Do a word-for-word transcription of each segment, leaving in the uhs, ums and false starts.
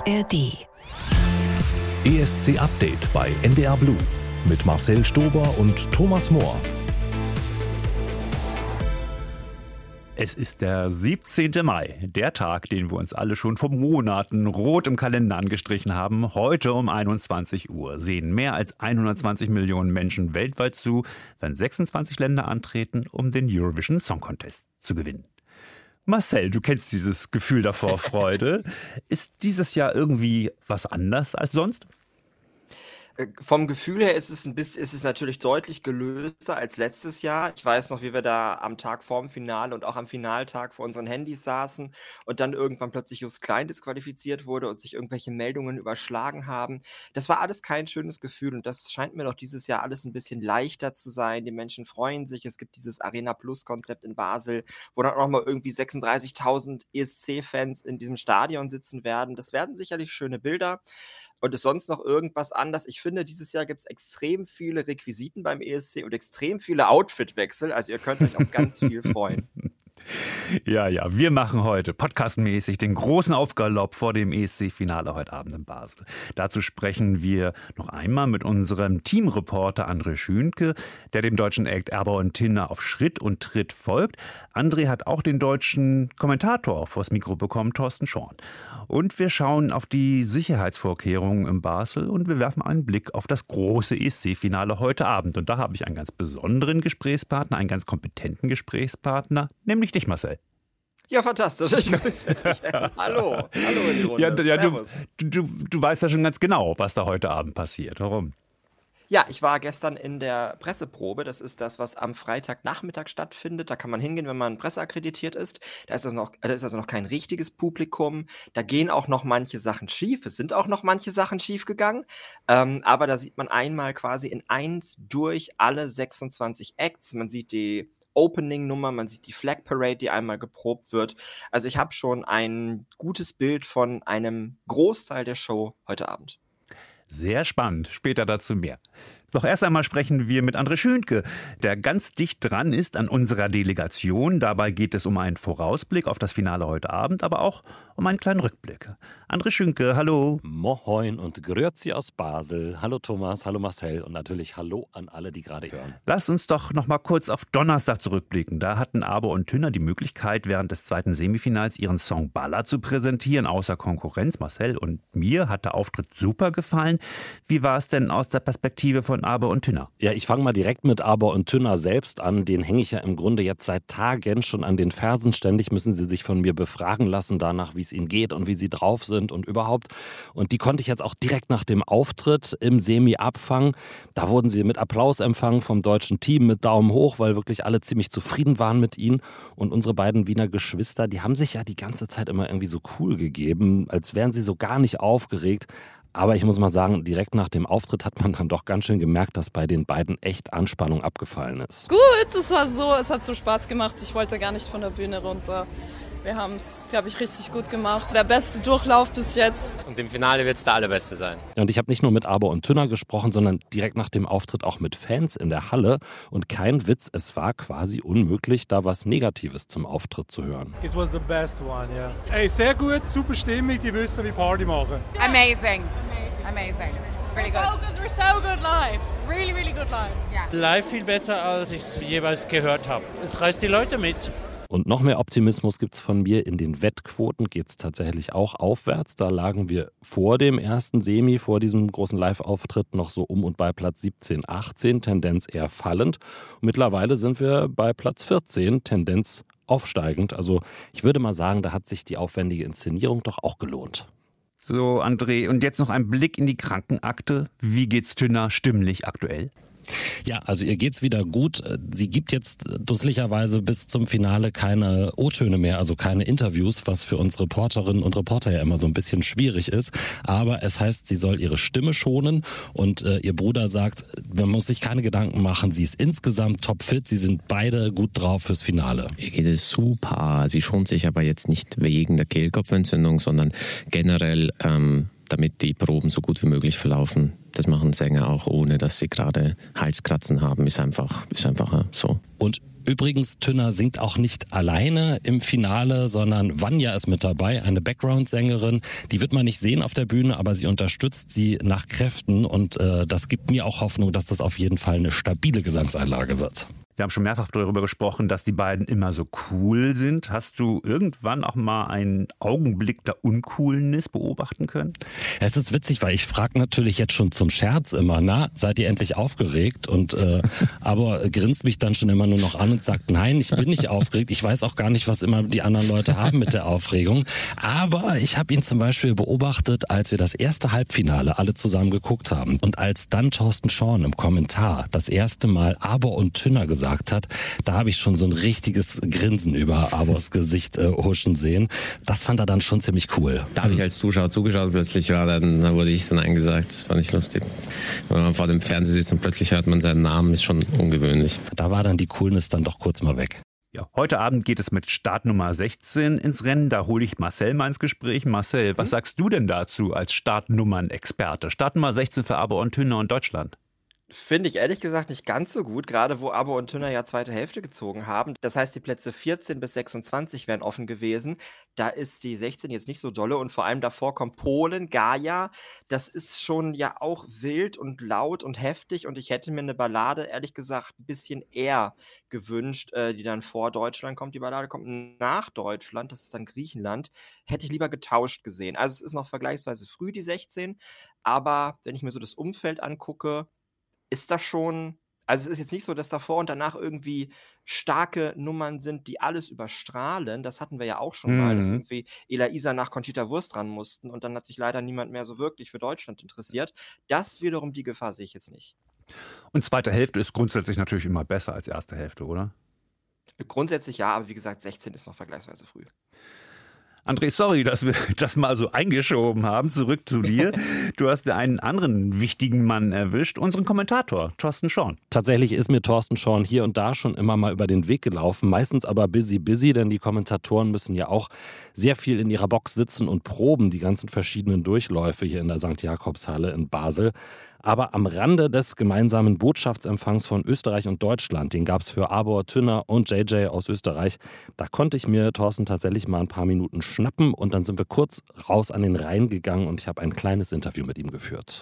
R D. E S C Update bei N D R Blue mit Marcel Stober und Thomas Mohr. Es ist der siebzehnte Mai, der Tag, den wir uns alle schon vor Monaten rot im Kalender angestrichen haben. Heute um einundzwanzig Uhr sehen mehr als hundertzwanzig Millionen Menschen weltweit zu, wenn sechsundzwanzig Länder antreten, um den Eurovision Song Contest zu gewinnen. Marcel, du kennst dieses Gefühl der Vorfreude. Ist dieses Jahr irgendwie was anders als sonst? Vom Gefühl her ist es ein bisschen, ist es natürlich deutlich gelöster als letztes Jahr. Ich weiß noch, wie wir da am Tag vorm Finale und auch am Finaltag vor unseren Handys saßen und dann irgendwann plötzlich Just Klein disqualifiziert wurde und sich irgendwelche Meldungen überschlagen haben. Das war alles kein schönes Gefühl und das scheint mir doch dieses Jahr alles ein bisschen leichter zu sein. Die Menschen freuen sich. Es gibt dieses Arena Plus Konzept in Basel, wo dann auch noch mal irgendwie sechsunddreißigtausend E S C-Fans in diesem Stadion sitzen werden. Das werden sicherlich schöne Bilder. Und ist sonst noch irgendwas anders? Ich finde, dieses Jahr gibt es extrem viele Requisiten beim E S C und extrem viele Outfitwechsel. Also ihr könnt euch auf ganz viel freuen. Ja, ja, wir machen heute podcastmäßig den großen Aufgalopp vor dem E S C-Finale heute Abend in Basel. Dazu sprechen wir noch einmal mit unserem Teamreporter André Schünke, der dem deutschen Act Erber und Tinner auf Schritt und Tritt folgt. André hat auch den deutschen Kommentator vors Mikro bekommen, Thorsten Schorn. Und wir schauen auf die Sicherheitsvorkehrungen in Basel und wir werfen einen Blick auf das große E S C-Finale heute Abend. Und da habe ich einen ganz besonderen Gesprächspartner, einen ganz kompetenten Gesprächspartner, nämlich dich, Marcel. Ja, fantastisch. Ich grüße dich. Hallo. Hallo in die Runde. Ja, ja du, du, du weißt ja schon ganz genau, was da heute Abend passiert. Warum? Ja, ich war gestern in der Presseprobe. Das ist das, was am Freitagnachmittag stattfindet. Da kann man hingehen, wenn man presseakkreditiert ist. Da ist also noch, da ist also noch kein richtiges Publikum. Da gehen auch noch manche Sachen schief. Es sind auch noch manche Sachen schief gegangen. Ähm, aber da sieht man einmal quasi in eins durch alle sechsundzwanzig Acts. Man sieht die Opening-Nummer, man sieht die Flag Parade, die einmal geprobt wird. Also ich habe schon ein gutes Bild von einem Großteil der Show heute Abend. Sehr spannend, später dazu mehr. Doch erst einmal sprechen wir mit André Schünke, der ganz dicht dran ist an unserer Delegation. Dabei geht es um einen Vorausblick auf das Finale heute Abend, aber auch um einen kleinen Rückblick. André Schünke, hallo. Moin und Grüezi aus Basel. Hallo Thomas, hallo Marcel und natürlich hallo an alle, die gerade hören. Lass uns doch noch mal kurz auf Donnerstag zurückblicken. Da hatten Erber und Tinner die Möglichkeit, während des zweiten Semifinals ihren Song Balla zu präsentieren, außer Konkurrenz. Marcel und mir hat der Auftritt super gefallen. Wie war es denn aus der Perspektive von Erber und Tinner? Ja, ich fange mal direkt mit Erber und Tinner selbst an. Den hänge ich ja im Grunde jetzt seit Tagen schon an den Fersen. Ständig müssen sie sich von mir befragen lassen danach, wie es ihnen geht und wie sie drauf sind und überhaupt. Und die konnte ich jetzt auch direkt nach dem Auftritt im Semi abfangen. Da wurden sie mit Applaus empfangen vom deutschen Team, mit Daumen hoch, weil wirklich alle ziemlich zufrieden waren mit ihnen. Und unsere beiden Wiener Geschwister, die haben sich ja die ganze Zeit immer irgendwie so cool gegeben, als wären sie so gar nicht aufgeregt. Aber ich muss mal sagen, direkt nach dem Auftritt hat man dann doch ganz schön gemerkt, dass bei den beiden echt Anspannung abgefallen ist. Gut, es war so, es hat so Spaß gemacht. Ich wollte gar nicht von der Bühne runter. Wir haben es, glaube ich, richtig gut gemacht. Der beste Durchlauf bis jetzt. Und im Finale wird es der allerbeste sein. Und ich habe nicht nur mit Erber und Tinner gesprochen, sondern direkt nach dem Auftritt auch mit Fans in der Halle. Und kein Witz, es war quasi unmöglich, da was Negatives zum Auftritt zu hören. It was the best one, yeah. Hey, sehr gut, super Stimmung, die wissen, wie Party machen. Amazing. Amazing. Really good. Because we're so good live. Really, really good live. Yeah. Live viel besser, als ich es jeweils gehört habe. Es reißt die Leute mit. Und noch mehr Optimismus gibt es von mir. In den Wettquoten geht es tatsächlich auch aufwärts. Da lagen wir vor dem ersten Semi, vor diesem großen Live-Auftritt noch so um und bei Platz siebzehn, achtzehn, Tendenz eher fallend. Und mittlerweile sind wir bei Platz vierzehn, Tendenz aufsteigend. Also ich würde mal sagen, da hat sich die aufwendige Inszenierung doch auch gelohnt. So, André, und jetzt noch ein Blick in die Krankenakte. Wie geht's Tinner stimmlich aktuell? Ja, also ihr geht's wieder gut. Sie gibt jetzt dusseligerweise bis zum Finale keine O-Töne mehr, also keine Interviews, was für uns Reporterinnen und Reporter ja immer so ein bisschen schwierig ist. Aber es heißt, sie soll ihre Stimme schonen und äh, ihr Bruder sagt, man muss sich keine Gedanken machen, sie ist insgesamt topfit, sie sind beide gut drauf fürs Finale. Ihr geht es super. Sie schont sich aber jetzt nicht wegen der Kehlkopfentzündung, sondern generell, ähm, damit die Proben so gut wie möglich verlaufen. Das machen Sänger auch, ohne dass sie gerade Halskratzen haben. Ist einfach, ist einfach so. Und Übrigens, Tünner singt auch nicht alleine im Finale, sondern Vanja ist mit dabei, eine Background-Sängerin. Die wird man nicht sehen auf der Bühne, aber sie unterstützt sie nach Kräften und äh, das gibt mir auch Hoffnung, dass das auf jeden Fall eine stabile Gesangseinlage wird. Wir haben schon mehrfach darüber gesprochen, dass die beiden immer so cool sind. Hast du irgendwann auch mal einen Augenblick der Uncoolness beobachten können? Es ist witzig, weil ich frage natürlich jetzt schon zum Scherz immer, na, seid ihr endlich aufgeregt? Und äh, aber grinst mich dann schon immer nur noch an und sagt, nein, ich bin nicht aufgeregt. Ich weiß auch gar nicht, was immer die anderen Leute haben mit der Aufregung. Aber ich habe ihn zum Beispiel beobachtet, als wir das erste Halbfinale alle zusammen geguckt haben. Und als dann Thorsten Schorn im Kommentar das erste Mal Aber und Tünner gesagt hat, da habe ich schon so ein richtiges Grinsen über Abos Gesicht äh, huschen sehen. Das fand er dann schon ziemlich cool. Da habe ich als Zuschauer zugeschaut, plötzlich war dann, da wurde ich dann eingesagt. Das fand ich lustig. Wenn man vor dem Fernseher sitzt und plötzlich hört man seinen Namen, ist schon ungewöhnlich. Da war dann die Coolness dann doch kurz mal weg. Ja, heute Abend geht es mit Startnummer sechzehn ins Rennen. Da hole ich Marcel mal ins Gespräch. Marcel, was sagst du denn dazu als Startnummern-Experte? Startnummer sechzehn für Aber und Tünner und Deutschland. Finde ich ehrlich gesagt nicht ganz so gut, gerade wo Aber und Tünner ja zweite Hälfte gezogen haben. Das heißt, die Plätze vierzehn bis sechsundzwanzig wären offen gewesen. Da ist die sechzehn jetzt nicht so dolle und vor allem davor kommt Polen, Gaia. Das ist schon ja auch wild und laut und heftig und ich hätte mir eine Ballade, ehrlich gesagt, ein bisschen eher gewünscht, äh, die dann vor Deutschland kommt. Die Ballade kommt nach Deutschland, das ist dann Griechenland. Hätte ich lieber getauscht gesehen. Also es ist noch vergleichsweise früh, die sechzehn, aber wenn ich mir so das Umfeld angucke, ist das schon, also es ist jetzt nicht so, dass davor und danach irgendwie starke Nummern sind, die alles überstrahlen. Das hatten wir ja auch schon mhm. mal, dass irgendwie Ela Isa nach Conchita Wurst ran mussten und dann hat sich leider niemand mehr so wirklich für Deutschland interessiert. Das wiederum, die Gefahr sehe ich jetzt nicht. Und zweite Hälfte ist grundsätzlich natürlich immer besser als erste Hälfte, oder? Grundsätzlich ja, aber wie gesagt, sechzehn ist noch vergleichsweise früh. André, sorry, dass wir das mal so eingeschoben haben. Zurück zu dir. Du hast einen anderen wichtigen Mann erwischt, unseren Kommentator, Thorsten Schorn. Tatsächlich ist mir Thorsten Schorn hier und da schon immer mal über den Weg gelaufen. Meistens aber busy, busy, denn die Kommentatoren müssen ja auch sehr viel in ihrer Box sitzen und proben die ganzen verschiedenen Durchläufe hier in der Sankt Jakobshalle in Basel. Aber am Rande des gemeinsamen Botschaftsempfangs von Österreich und Deutschland, den gab es für Abor, Tünner und J J aus Österreich, da konnte ich mir Thorsten tatsächlich mal ein paar Minuten schnappen und dann sind wir kurz raus an den Rhein gegangen und ich habe ein kleines Interview mit ihm geführt.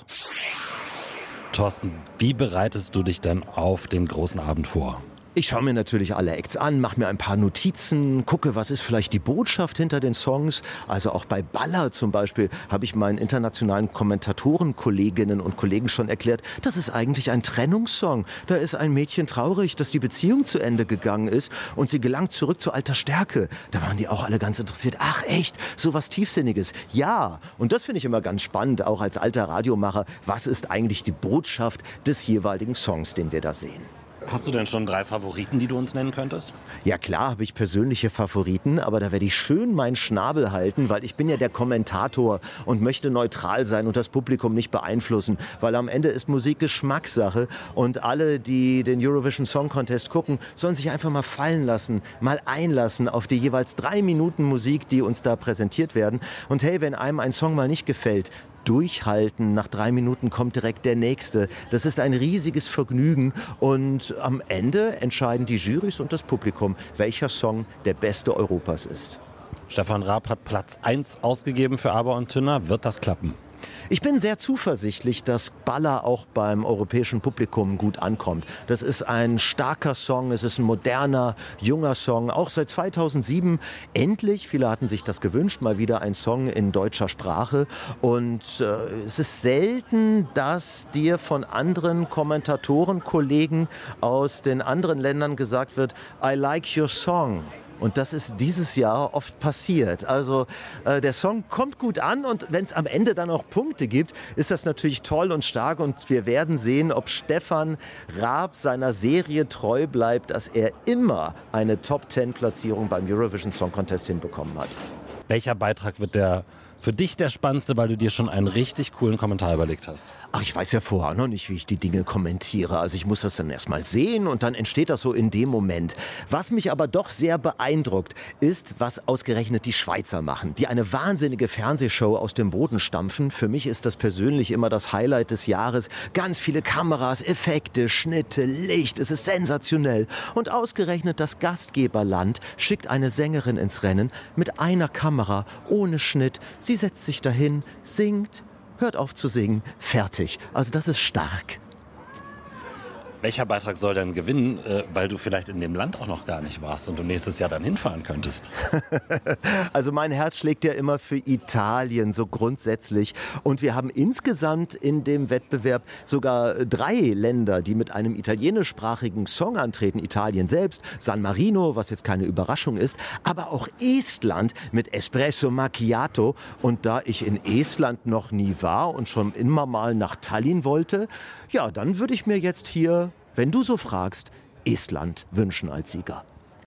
Thorsten, wie bereitest du dich denn auf den großen Abend vor? Ich schaue mir natürlich alle Acts an, mache mir ein paar Notizen, gucke, was ist vielleicht die Botschaft hinter den Songs. Also auch bei Baller zum Beispiel habe ich meinen internationalen Kommentatoren, Kolleginnen und Kollegen schon erklärt, das ist eigentlich ein Trennungssong. Da ist ein Mädchen traurig, dass die Beziehung zu Ende gegangen ist und sie gelangt zurück zu alter Stärke. Da waren die auch alle ganz interessiert. Ach echt, so was Tiefsinniges. Ja, und das finde ich immer ganz spannend, auch als alter Radiomacher. Was ist eigentlich die Botschaft des jeweiligen Songs, den wir da sehen? Hast du denn schon drei Favoriten, die du uns nennen könntest? Ja klar, habe ich persönliche Favoriten, aber da werde ich schön meinen Schnabel halten, weil ich bin ja der Kommentator und möchte neutral sein und das Publikum nicht beeinflussen, weil am Ende ist Musik Geschmackssache und alle, die den Eurovision Song Contest gucken, sollen sich einfach mal fallen lassen, mal einlassen auf die jeweils drei Minuten Musik, die uns da präsentiert werden. Und hey, wenn einem ein Song mal nicht gefällt, durchhalten. Nach drei Minuten kommt direkt der nächste. Das ist ein riesiges Vergnügen und am Ende entscheiden die Jurys und das Publikum, welcher Song der beste Europas ist. Stefan Raab hat Platz eins ausgegeben für Aber und Tünner. Wird das klappen? Ich bin sehr zuversichtlich, dass Baller auch beim europäischen Publikum gut ankommt. Das ist ein starker Song, es ist ein moderner, junger Song, auch seit zweitausendsieben. Endlich, viele hatten sich das gewünscht, mal wieder ein Song in deutscher Sprache. Und äh, es ist selten, dass dir von anderen Kommentatoren, Kollegen aus den anderen Ländern gesagt wird, I like your song. Und das ist dieses Jahr oft passiert. Also äh, der Song kommt gut an und wenn es am Ende dann auch Punkte gibt, ist das natürlich toll und stark. Und wir werden sehen, ob Stefan Raab seiner Serie treu bleibt, dass er immer eine Top-Zehn-Platzierung beim Eurovision Song Contest hinbekommen hat. Welcher Beitrag wird der Für dich der spannendste, weil du dir schon einen richtig coolen Kommentar überlegt hast. Ach, ich weiß ja vorher noch nicht, wie ich die Dinge kommentiere. Also ich muss das dann erst mal sehen und dann entsteht das so in dem Moment. Was mich aber doch sehr beeindruckt, ist, was ausgerechnet die Schweizer machen, die eine wahnsinnige Fernsehshow aus dem Boden stampfen. Für mich ist das persönlich immer das Highlight des Jahres. Ganz viele Kameras, Effekte, Schnitte, Licht, es ist sensationell. Und ausgerechnet das Gastgeberland schickt eine Sängerin ins Rennen mit einer Kamera, ohne Schnitt. Sie setzt sich dahin, singt, hört auf zu singen, fertig. Also das ist stark. Welcher Beitrag soll denn gewinnen, äh, weil du vielleicht in dem Land auch noch gar nicht warst und du nächstes Jahr dann hinfahren könntest? Also mein Herz schlägt ja immer für Italien, so grundsätzlich. Und wir haben insgesamt in dem Wettbewerb sogar drei Länder, die mit einem italienischsprachigen Song antreten. Italien selbst, San Marino, was jetzt keine Überraschung ist, aber auch Estland mit Espresso Macchiato. Und da ich in Estland noch nie war und schon immer mal nach Tallinn wollte, ja, dann würde ich mir jetzt hier, wenn du so fragst, Estland wünschen als Sieger.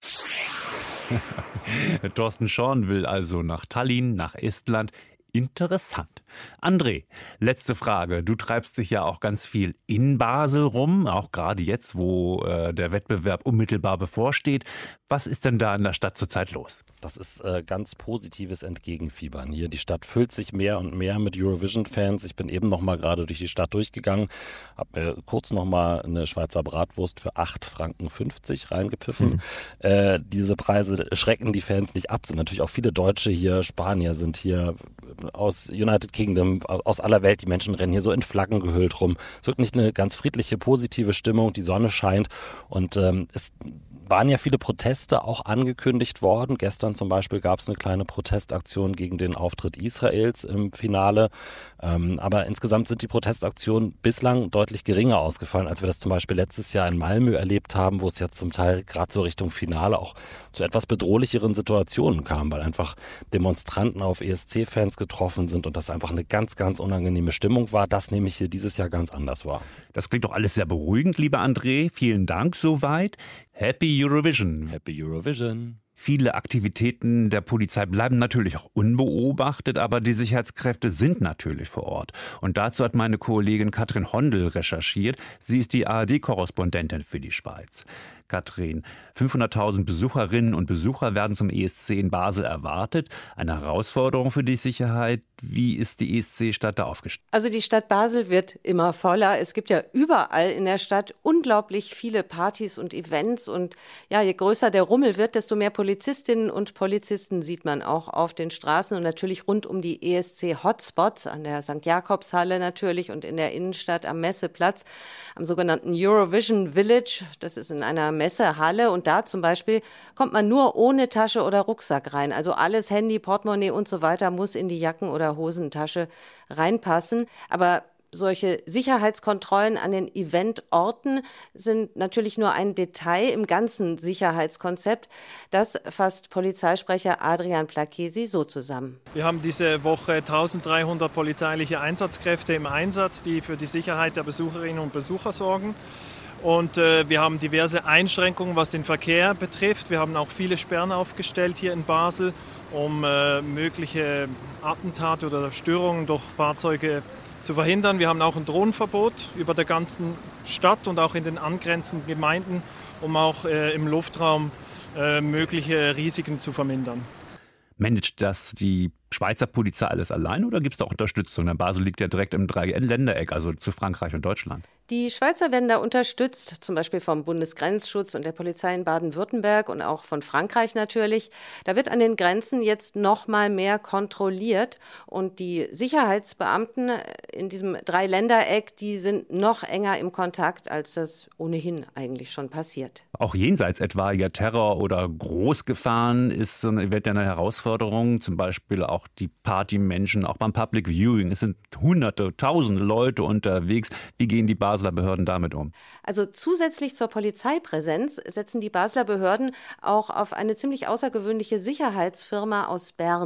Thorsten Schorn will also nach Tallinn, nach Estland. Interessant. André, letzte Frage. Du treibst dich ja auch ganz viel in Basel rum, auch gerade jetzt, wo äh, der Wettbewerb unmittelbar bevorsteht. Was ist denn da in der Stadt zurzeit los? Das ist äh, ganz positives Entgegenfiebern hier. Die Stadt füllt sich mehr und mehr mit Eurovision-Fans. Ich bin eben noch mal gerade durch die Stadt durchgegangen, habe mir kurz noch mal eine Schweizer Bratwurst für acht Franken fünfzig reingepfiffen. Mhm. Äh, diese Preise schrecken die Fans nicht ab. Sind natürlich auch viele Deutsche hier, Spanier sind hier, aus United Kingdom, aus aller Welt. Die Menschen rennen hier so in Flaggen gehüllt rum. Es ist wirklich eine ganz friedliche, positive Stimmung. Die Sonne scheint und ähm, es waren ja viele Proteste auch angekündigt worden. Gestern zum Beispiel gab es eine kleine Protestaktion gegen den Auftritt Israels im Finale. Ähm, aber insgesamt sind die Protestaktionen bislang deutlich geringer ausgefallen, als wir das zum Beispiel letztes Jahr in Malmö erlebt haben, wo es ja zum Teil gerade so Richtung Finale auch zu etwas bedrohlicheren Situationen kam, weil einfach Demonstranten auf E S C-Fans getroffen sind und das einfach eine ganz, ganz unangenehme Stimmung war. Das nehme ich hier dieses Jahr ganz anders wahr. Das klingt doch alles sehr beruhigend, lieber André. Vielen Dank soweit. Happy Eurovision. Happy Eurovision. Viele Aktivitäten der Polizei bleiben natürlich auch unbeobachtet, aber die Sicherheitskräfte sind natürlich vor Ort. Und dazu hat meine Kollegin Katrin Hondel recherchiert. Sie ist die A R D-Korrespondentin für die Schweiz. Katrin, fünfhunderttausend Besucherinnen und Besucher werden zum E S C in Basel erwartet. Eine Herausforderung für die Sicherheit. Wie ist die E S C-Stadt da aufgestellt? Also die Stadt Basel wird immer voller. Es gibt ja überall in der Stadt unglaublich viele Partys und Events. Und ja, je größer der Rummel wird, desto mehr Polizistinnen und Polizisten sieht man auch auf den Straßen und natürlich rund um die E S C-Hotspots, an der Sankt Jakobshalle natürlich und in der Innenstadt am Messeplatz, am sogenannten Eurovision Village. Das ist in einer Messehalle und da zum Beispiel kommt man nur ohne Tasche oder Rucksack rein. Also alles, Handy, Portemonnaie und so weiter, muss in die Jacken- oder Hosentasche reinpassen. Aber solche Sicherheitskontrollen an den Eventorten sind natürlich nur ein Detail im ganzen Sicherheitskonzept. Das fasst Polizeisprecher Adrian Placchesi so zusammen. Wir haben diese Woche eintausenddreihundert polizeiliche Einsatzkräfte im Einsatz, die für die Sicherheit der Besucherinnen und Besucher sorgen. Und äh, wir haben diverse Einschränkungen, was den Verkehr betrifft. Wir haben auch viele Sperren aufgestellt hier in Basel, um äh, mögliche Attentate oder Störungen durch Fahrzeuge zu verhindern. Wir haben auch ein Drohnenverbot über der ganzen Stadt und auch in den angrenzenden Gemeinden, um auch äh, im Luftraum äh, mögliche Risiken zu vermindern. Managt das die Schweizer Polizei alles allein oder gibt es da auch Unterstützung? Denn Basel liegt ja direkt im Dreiländereck, also zu Frankreich und Deutschland. Die Schweizer werden da unterstützt, zum Beispiel vom Bundesgrenzschutz und der Polizei in Baden-Württemberg und auch von Frankreich natürlich. Da wird an den Grenzen jetzt noch mal mehr kontrolliert und die Sicherheitsbeamten in diesem Dreiländereck, die sind noch enger im Kontakt, als das ohnehin eigentlich schon passiert. Auch jenseits etwaiger Terror oder Großgefahren ist so eine, wird ja eine Herausforderung, zum Beispiel auch die Partymenschen, auch beim Public Viewing. Es sind hunderte, tausende Leute unterwegs. Wie gehen die Basler Behörden damit um? Also zusätzlich zur Polizeipräsenz setzen die Basler Behörden auch auf eine ziemlich außergewöhnliche Sicherheitsfirma aus Bern.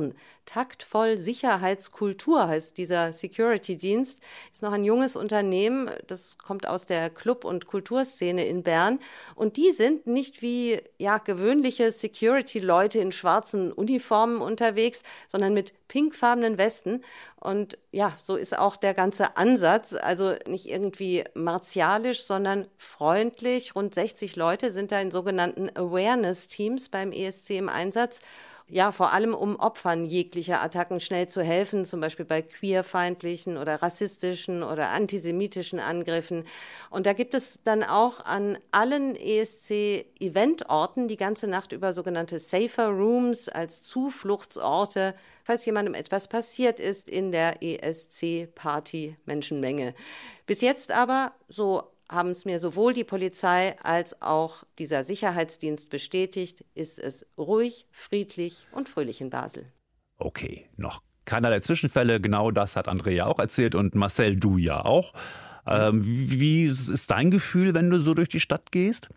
Taktvoll Sicherheitskultur heißt dieser Security-Dienst. Ist noch ein junges Unternehmen, das kommt aus der Club- und Kulturszene in Bern. Und die sind nicht wie ja, gewöhnliche Security-Leute in schwarzen Uniformen unterwegs, sondern mit pinkfarbenen Westen. Und ja, so ist auch der ganze Ansatz. Also nicht irgendwie martialisch, sondern freundlich. Rund sechzig Leute sind da in sogenannten Awareness-Teams beim E S C im Einsatz. Ja, vor allem um Opfern jeglicher Attacken schnell zu helfen, zum Beispiel bei queerfeindlichen oder rassistischen oder antisemitischen Angriffen. Und da gibt es dann auch an allen E S C-Eventorten die ganze Nacht über sogenannte Safer Rooms als Zufluchtsorte, falls jemandem etwas passiert ist in der E S C-Party-Menschenmenge. Bis jetzt aber, so haben es mir sowohl die Polizei als auch dieser Sicherheitsdienst bestätigt, ist es ruhig, friedlich und fröhlich in Basel. Okay, noch keinerlei Zwischenfälle, genau das hat Andrea auch erzählt und Marcel, du ja auch. Ähm, wie ist dein Gefühl, wenn du so durch die Stadt gehst?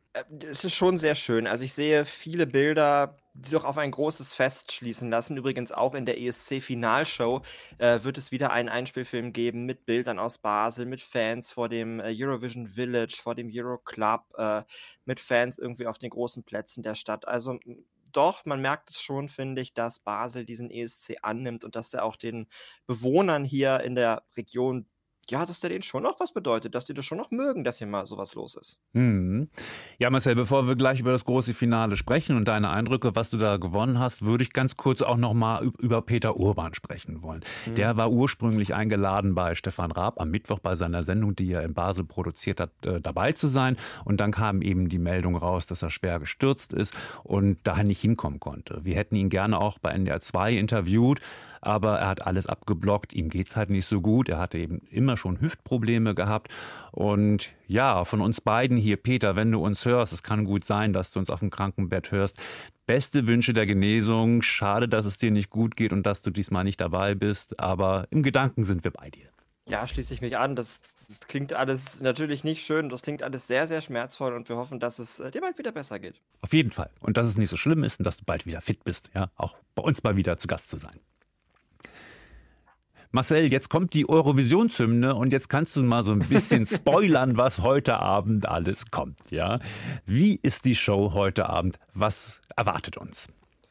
Es ist schon sehr schön. Also ich sehe viele Bilder, die doch auf ein großes Fest schließen lassen. Übrigens auch in der E S C-Finalshow äh, wird es wieder einen Einspielfilm geben mit Bildern aus Basel, mit Fans vor dem äh, Eurovision Village, vor dem Euro Club, äh, mit Fans irgendwie auf den großen Plätzen der Stadt. Also doch, man merkt es schon, finde ich, dass Basel diesen E S C annimmt und dass er auch den Bewohnern hier in der Region, ja, dass der denen schon noch was bedeutet, dass die das schon noch mögen, dass hier mal sowas los ist. Mhm. Ja, Marcel, bevor wir gleich über das große Finale sprechen und deine Eindrücke, was du da gewonnen hast, würde ich ganz kurz auch noch mal über Peter Urban sprechen wollen. Mhm. Der war ursprünglich eingeladen bei Stefan Raab am Mittwoch bei seiner Sendung, die er in Basel produziert hat, äh, dabei zu sein. Und dann kam eben die Meldung raus, dass er schwer gestürzt ist und daher nicht hinkommen konnte. Wir hätten ihn gerne auch bei N D R zwei interviewt, aber er hat alles abgeblockt. Ihm geht's halt nicht so gut. Er hatte eben immer schon Hüftprobleme gehabt. Und ja, von uns beiden hier, Peter, wenn du uns hörst, es kann gut sein, dass du uns auf dem Krankenbett hörst. Beste Wünsche der Genesung. Schade, dass es dir nicht gut geht und dass du diesmal nicht dabei bist. Aber im Gedanken sind wir bei dir. Ja, schließe ich mich an. Das, das klingt alles natürlich nicht schön. Das klingt alles sehr, sehr schmerzvoll. Und wir hoffen, dass es dir bald wieder besser geht. Auf jeden Fall. Und dass es nicht so schlimm ist und dass du bald wieder fit bist. Ja, auch bei uns mal wieder zu Gast zu sein. Marcel, jetzt kommt die Eurovisionshymne und jetzt kannst du mal so ein bisschen spoilern, was heute Abend alles kommt. Ja? Wie ist die Show heute Abend? Was erwartet uns?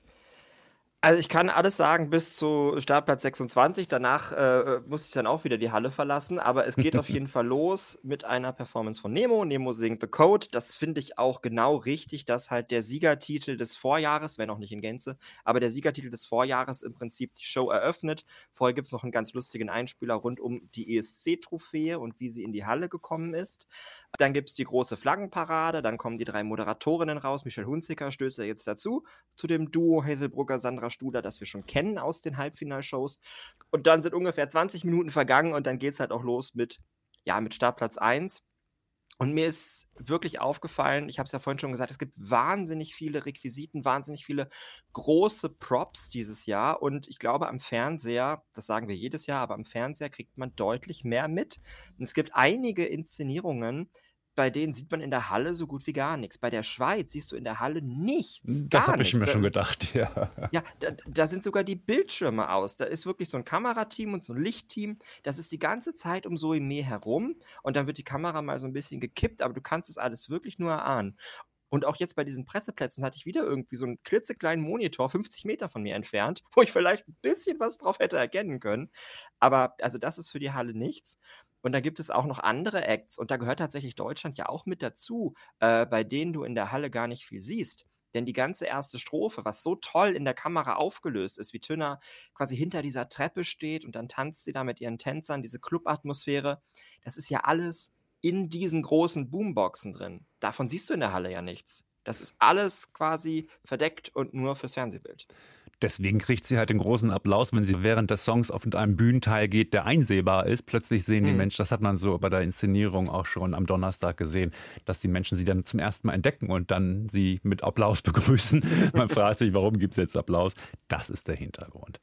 Also ich kann alles sagen bis zu Startplatz sechsundzwanzig. Danach äh, muss ich dann auch wieder die Halle verlassen. Aber es geht auf jeden Fall los mit einer Performance von Nemo. Nemo singt The Code. Das finde ich auch genau richtig, dass halt der Siegertitel des Vorjahres, wenn auch nicht in Gänze, aber der Siegertitel des Vorjahres im Prinzip die Show eröffnet. Vorher gibt es noch einen ganz lustigen Einspieler rund um die E S C-Trophäe und wie sie in die Halle gekommen ist. Dann gibt es die große Flaggenparade. Dann kommen die drei Moderatorinnen raus. Michelle Hunziker stößt ja jetzt dazu, zu dem Duo Hazelbrugger, Sandra Studer, das wir schon kennen aus den Halbfinalshows. Und dann sind ungefähr zwanzig Minuten vergangen und dann geht es halt auch los mit, ja, mit Startplatz eins. Und mir ist wirklich aufgefallen, ich habe es ja vorhin schon gesagt, es gibt wahnsinnig viele Requisiten, wahnsinnig viele große Props dieses Jahr. Und ich glaube, am Fernseher, das sagen wir jedes Jahr, aber am Fernseher kriegt man deutlich mehr mit. Und es gibt einige Inszenierungen, bei denen sieht man in der Halle so gut wie gar nichts. Bei der Schweiz siehst du in der Halle nichts. Das habe ich mir nichts. schon gedacht, ja. Ja, da, da sind sogar die Bildschirme aus. Da ist wirklich so ein Kamerateam und so ein Lichtteam. Das ist die ganze Zeit um Zoe Mee herum. Und dann wird die Kamera mal so ein bisschen gekippt, aber du kannst es alles wirklich nur erahnen. Und auch jetzt bei diesen Presseplätzen hatte ich wieder irgendwie so einen klitzekleinen Monitor, fünfzig Meter von mir entfernt, wo ich vielleicht ein bisschen was drauf hätte erkennen können. Aber also das ist für die Halle nichts. Und da gibt es auch noch andere Acts. Und da gehört tatsächlich Deutschland ja auch mit dazu, äh, bei denen du in der Halle gar nicht viel siehst. Denn die ganze erste Strophe, was so toll in der Kamera aufgelöst ist, wie Tünner quasi hinter dieser Treppe steht und dann tanzt sie da mit ihren Tänzern, diese Clubatmosphäre, das ist ja alles in diesen großen Boomboxen drin. Davon siehst du in der Halle ja nichts. Das ist alles quasi verdeckt und nur fürs Fernsehbild. Deswegen kriegt sie halt den großen Applaus, wenn sie während des Songs auf einem Bühnenteil geht, der einsehbar ist. Plötzlich sehen die mhm. Menschen, das hat man so bei der Inszenierung auch schon am Donnerstag gesehen, dass die Menschen sie dann zum ersten Mal entdecken und dann sie mit Applaus begrüßen. Man fragt sich, warum gibt es jetzt Applaus? Das ist der Hintergrund.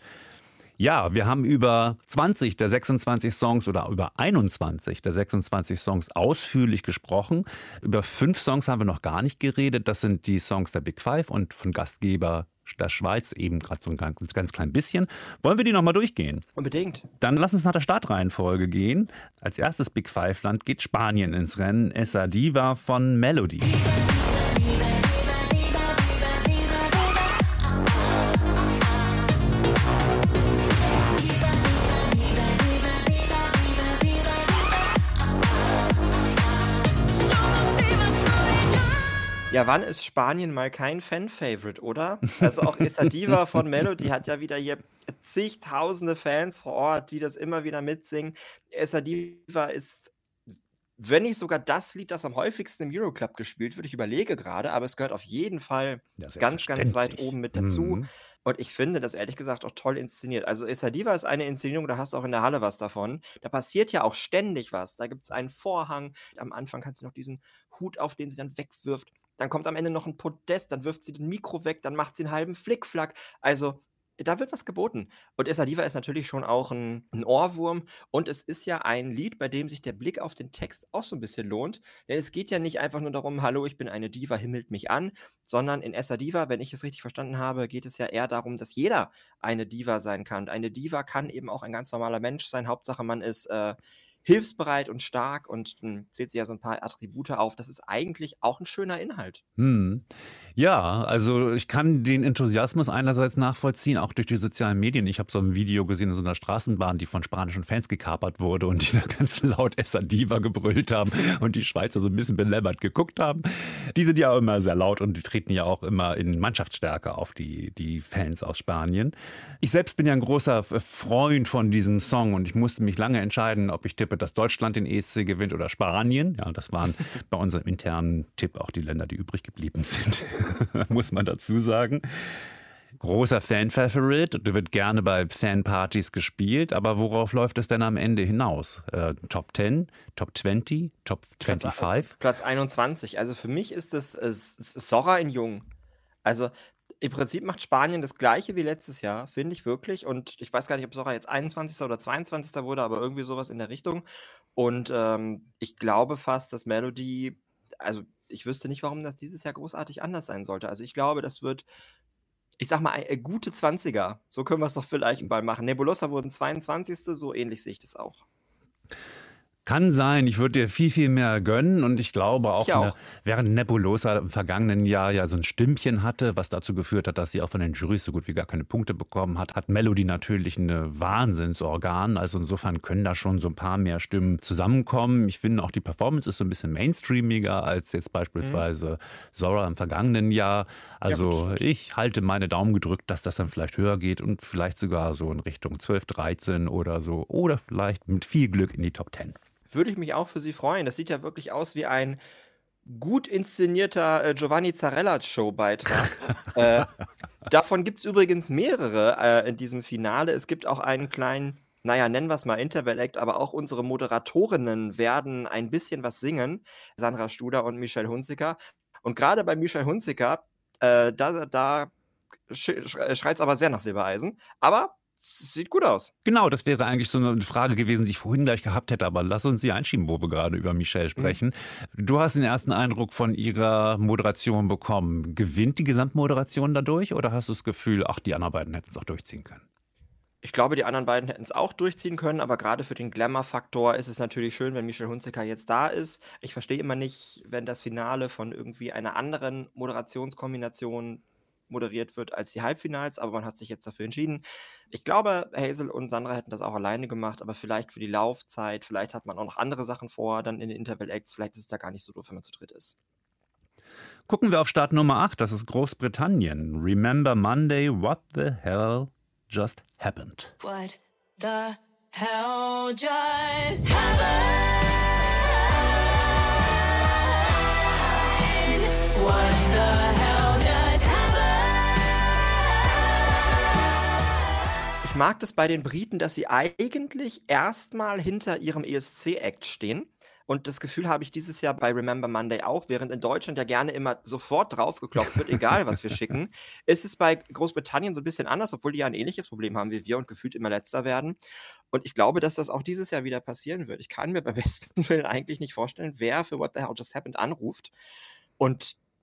Ja, wir haben über zwanzig der sechsundzwanzig Songs oder über einundzwanzig der sechsundzwanzig Songs ausführlich gesprochen. Über fünf Songs haben wir noch gar nicht geredet. Das sind die Songs der Big Five und von Gastgeber der Schweiz eben gerade so ein ganz, ganz klein bisschen. Wollen wir die nochmal durchgehen? Unbedingt. Dann lass uns nach der Startreihenfolge gehen. Als erstes Big Five-Land geht Spanien ins Rennen. Esa Diva von Melody. Ja, wann ist Spanien mal kein Fan-Favorite, oder? Also auch Esa Diva von Melody hat ja wieder hier zigtausende Fans vor Ort, die das immer wieder mitsingen. Esa Diva ist, wenn nicht sogar das Lied, das am häufigsten im Euroclub gespielt wird. Ich überlege gerade, aber es gehört auf jeden Fall Ja, ganz, ganz weit oben mit dazu. Mhm. Und ich finde das ehrlich gesagt auch toll inszeniert. Also Esa Diva ist eine Inszenierung, da hast du auch in der Halle was davon. Da passiert ja auch ständig was. Da gibt es einen Vorhang. Am Anfang kann sie noch diesen Hut auf, den sie dann wegwirft. Dann kommt am Ende noch ein Podest, dann wirft sie den Mikro weg, dann macht sie einen halben Flickflack. Also, da wird was geboten. Und Esa Diva ist natürlich schon auch ein, ein Ohrwurm. Und es ist ja ein Lied, bei dem sich der Blick auf den Text auch so ein bisschen lohnt. Denn es geht ja nicht einfach nur darum, hallo, ich bin eine Diva, himmelt mich an. Sondern in Esa Diva, wenn ich es richtig verstanden habe, geht es ja eher darum, dass jeder eine Diva sein kann. Eine Diva kann eben auch ein ganz normaler Mensch sein. Hauptsache, man ist äh, hilfsbereit und stark und dann zählt sie ja so ein paar Attribute auf. Das ist eigentlich auch ein schöner Inhalt. Hm. Ja, also ich kann den Enthusiasmus einerseits nachvollziehen, auch durch die sozialen Medien. Ich habe so ein Video gesehen in so einer Straßenbahn, die von spanischen Fans gekapert wurde und die da ganz laut Esa Diva gebrüllt haben und die Schweizer so ein bisschen belämmert geguckt haben. Die sind ja auch immer sehr laut und die treten ja auch immer in Mannschaftsstärke auf, die, die Fans aus Spanien. Ich selbst bin ja ein großer Freund von diesem Song und ich musste mich lange entscheiden, ob ich tippe, dass Deutschland den E S C gewinnt oder Spanien. Ja, das waren bei unserem internen Tipp auch die Länder, die übrig geblieben sind, muss man dazu sagen. Großer Fan-Favorite, der wird gerne bei Fanpartys gespielt, aber worauf läuft es denn am Ende hinaus? Äh, Top zehn, Top zwanzig, Top fünfundzwanzig? Platz einundzwanzig. Also für mich ist das äh, Zorra in Jung. Also im Prinzip macht Spanien das Gleiche wie letztes Jahr, finde ich wirklich. Und ich weiß gar nicht, ob Zorra jetzt einundzwanzigster oder zweiundzwanzigster wurde, aber irgendwie sowas in der Richtung. Und ähm, ich glaube fast, dass Melody, also ich wüsste nicht, warum das dieses Jahr großartig anders sein sollte. Also ich glaube, das wird, ich sag mal, ein, ein gute zwanziger. So können wir es doch vielleicht mal machen. Nebulosa wurden zweiundzwanzigste, so ähnlich sehe ich das auch. Kann sein, ich würde dir viel, viel mehr gönnen und ich glaube auch, Ich auch. Ne, während Nebulosa im vergangenen Jahr ja so ein Stimmchen hatte, was dazu geführt hat, dass sie auch von den Jurys so gut wie gar keine Punkte bekommen hat, hat Melody natürlich ein Wahnsinnsorgan, also insofern können da schon so ein paar mehr Stimmen zusammenkommen. Ich finde auch die Performance ist so ein bisschen mainstreamiger als jetzt beispielsweise mhm. Zorra im vergangenen Jahr. Also ja, ich halte meine Daumen gedrückt, dass das dann vielleicht höher geht und vielleicht sogar so in Richtung zwölf, dreizehn oder so oder vielleicht mit viel Glück in die Top zehn. Würde ich mich auch für sie freuen. Das sieht ja wirklich aus wie ein gut inszenierter äh, Giovanni Zarella-Show-Beitrag. äh, davon gibt es übrigens mehrere äh, in diesem Finale. Es gibt auch einen kleinen, naja, nennen wir es mal Interval-Act, aber auch unsere Moderatorinnen werden ein bisschen was singen. Sandra Studer und Michelle Hunziker. Und gerade bei Michelle Hunziker, äh, da, da sch- schreit es aber sehr nach Silbereisen. Aber sieht gut aus. Genau, das wäre eigentlich so eine Frage gewesen, die ich vorhin gleich gehabt hätte, aber lass uns sie einschieben, wo wir gerade über Michelle sprechen. Mhm. Du hast den ersten Eindruck von ihrer Moderation bekommen. Gewinnt die Gesamtmoderation dadurch oder hast du das Gefühl, ach, die anderen beiden hätten es auch durchziehen können? Ich glaube, die anderen beiden hätten es auch durchziehen können, aber gerade für den Glamour-Faktor ist es natürlich schön, wenn Michelle Hunziker jetzt da ist. Ich verstehe immer nicht, wenn das Finale von irgendwie einer anderen Moderationskombination moderiert wird als die Halbfinals, aber man hat sich jetzt dafür entschieden. Ich glaube, Hazel und Sandra hätten das auch alleine gemacht, aber vielleicht für die Laufzeit, vielleicht hat man auch noch andere Sachen vor, dann in den Interval-Acts, vielleicht ist es da gar nicht so doof, wenn man zu dritt ist. Gucken wir auf Start Nummer acht, das ist Großbritannien. Remember Monday, what the hell just happened? What the hell just happened? What the hell just happened? Ich mag das bei den Briten, dass sie eigentlich erstmal hinter ihrem E S C-Act stehen. Und das Gefühl habe ich dieses Jahr bei Remember Monday auch, während in Deutschland ja gerne immer sofort draufgeklopft wird, egal was wir schicken, ist es bei Großbritannien so ein bisschen anders, obwohl die ja ein ähnliches Problem haben wie wir und gefühlt immer Letzter werden. Und ich glaube, dass das auch dieses Jahr wieder passieren wird. Ich kann mir beim besten Willen eigentlich nicht vorstellen, wer für What the Hell Just Happened anruft. Und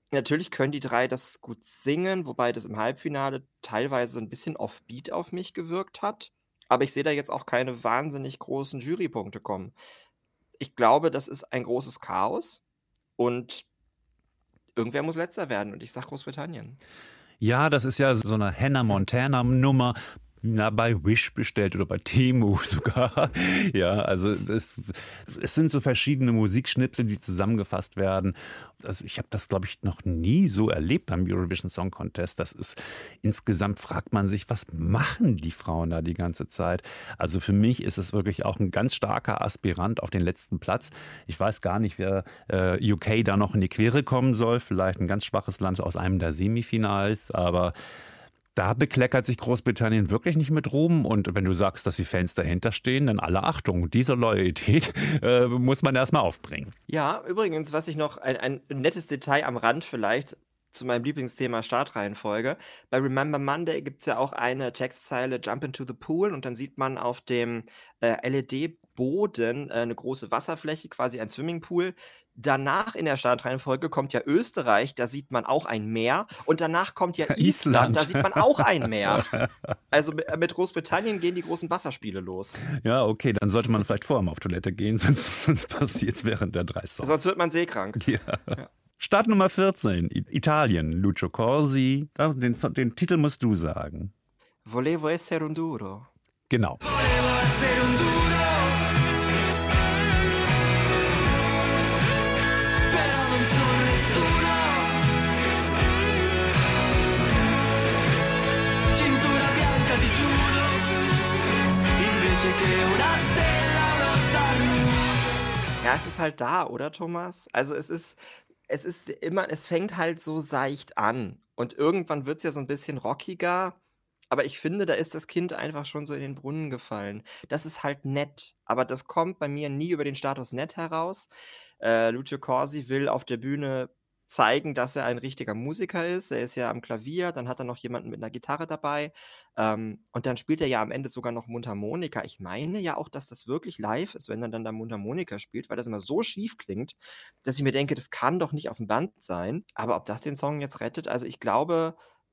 Natürlich können die drei das gut singen, wobei das im Halbfinale teilweise ein bisschen offbeat auf mich gewirkt hat. Aber ich sehe da jetzt auch keine wahnsinnig großen Jurypunkte kommen. Ich glaube, das ist ein großes Chaos und irgendwer muss letzter werden und ich sage Großbritannien. Ja, das ist ja so eine Hannah Montana-Nummer. Na, bei Wish bestellt oder bei Temu sogar. Ja, also es, es sind so verschiedene Musikschnipsel, die zusammengefasst werden. Also ich habe das, glaube ich, noch nie so erlebt beim Eurovision Song Contest. Das ist, insgesamt fragt man sich, was machen die Frauen da die ganze Zeit? Also für mich ist es wirklich auch ein ganz starker Aspirant auf den letzten Platz. Ich weiß gar nicht, wer äh, U K da noch in die Quere kommen soll. Vielleicht ein ganz schwaches Land aus einem der Semifinals, aber da bekleckert sich Großbritannien wirklich nicht mit Ruhm. Und wenn du sagst, dass die Fans dahinter stehen, dann alle Achtung. Diese Loyalität äh, muss man erstmal aufbringen. Ja, übrigens, was ich noch, ein, ein nettes Detail am Rand vielleicht zu meinem Lieblingsthema Startreihenfolge. Bei Remember Monday gibt es ja auch eine Textzeile Jump into the Pool und dann sieht man auf dem äh, L E D-Boden äh, eine große Wasserfläche, quasi ein Swimmingpool. Danach in der Startreihenfolge kommt ja Österreich, da sieht man auch ein Meer. Und danach kommt ja Island, Island. da sieht man auch ein Meer. Also mit, mit Großbritannien gehen die großen Wasserspiele los. Ja, okay, dann sollte man vielleicht vorher mal auf Toilette gehen, sonst, sonst passiert es während der drei Songs. Sonst wird man seekrank. Ja. Ja. Start Nummer vierzehn, Italien, Lucio Corsi. Den, den Titel musst du sagen. Volevo essere un duro. Genau. Volevo essere un duro. Ja, es ist halt da, oder Thomas? Also es ist, es ist immer, es fängt halt so seicht an und irgendwann wird es ja so ein bisschen rockiger, aber ich finde, da ist das Kind einfach schon so in den Brunnen gefallen. Das ist halt nett, aber das kommt bei mir nie über den Status nett heraus. Äh, Lucio Corsi will auf der Bühne zeigen, dass er ein richtiger Musiker ist. Er ist ja am Klavier, dann hat er noch jemanden mit einer Gitarre dabei ähm, und dann spielt er ja am Ende sogar noch Mundharmonika. Ich meine ja auch, dass das wirklich live ist, wenn er dann da Mundharmonika spielt, weil das immer so schief klingt, dass ich mir denke, das kann doch nicht auf dem Band sein. Aber ob das den Song jetzt rettet, also ich glaube,